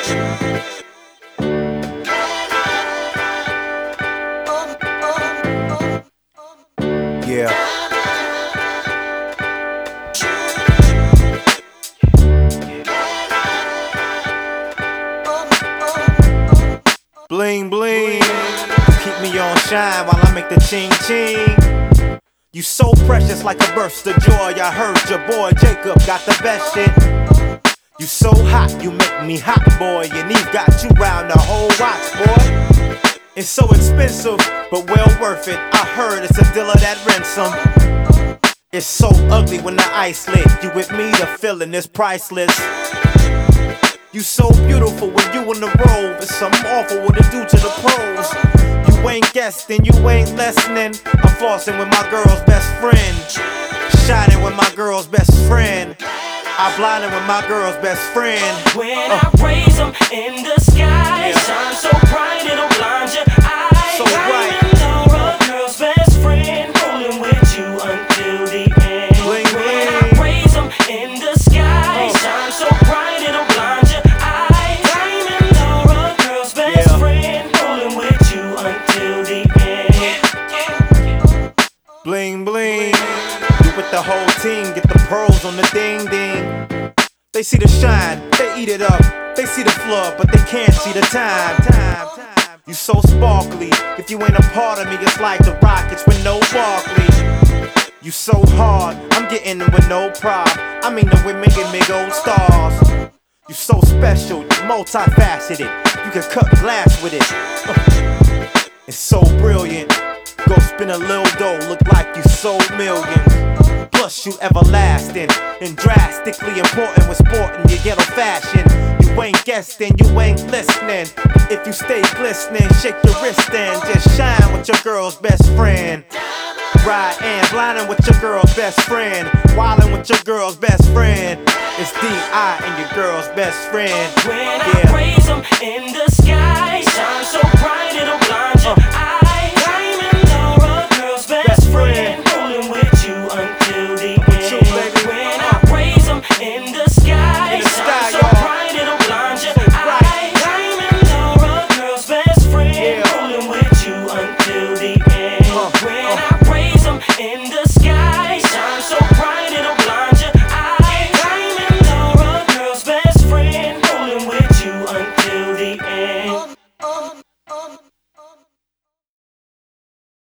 Yeah. Bling bling, keep me on shine while I make the ching ching. You so precious like a burst of joy. I heard your boy Jacob got the best shit. You so hot, you make me hot, boy. And Eve got you round the whole watch, boy. It's so expensive, but well worth it. I heard it's a dealer that rents them. It's so ugly when the ice lit. You with me, the feeling is priceless. You so beautiful when you in the robe. It's something awful what it do to the pros. You ain't guessing, you ain't listening. I'm flossing with my girl's best friend, shining with my girl's best friend. I blinded with my girl's best friend. When I raise them in the sky, shine so bright it'll blind your eyes. So bright. Diamond Laura, girl's best friend, rolling with you until the end. Bling, when bling. I raise them in the sky, shine so bright it'll blind your eyes. Diamond Laura, girl's best friend, rolling with you until the end. Bling bling. You with the whole team, get the pearls on the ding ding. They see the shine, they eat it up. They see the flood, but they can't see the time. You so sparkly. If you ain't a part of me, it's like the Rockets with no Barkley. You so hard, I'm getting them with no pride. I mean the women get me gold stars. You so special, you multifaceted. You can cut glass with it. It's so brilliant. Go spin a little dough, look like you sold millions. Plus you everlasting and drastically important with sporting your ghetto fashion. You ain't guessing, you ain't listening. If you stay glistening, shake your wrist and just shine with your girl's best friend. Ride and blinding with your girl's best friend. Wildin' with your girl's best friend. It's D.I. and your girl's best friend. When I raise them in the sky,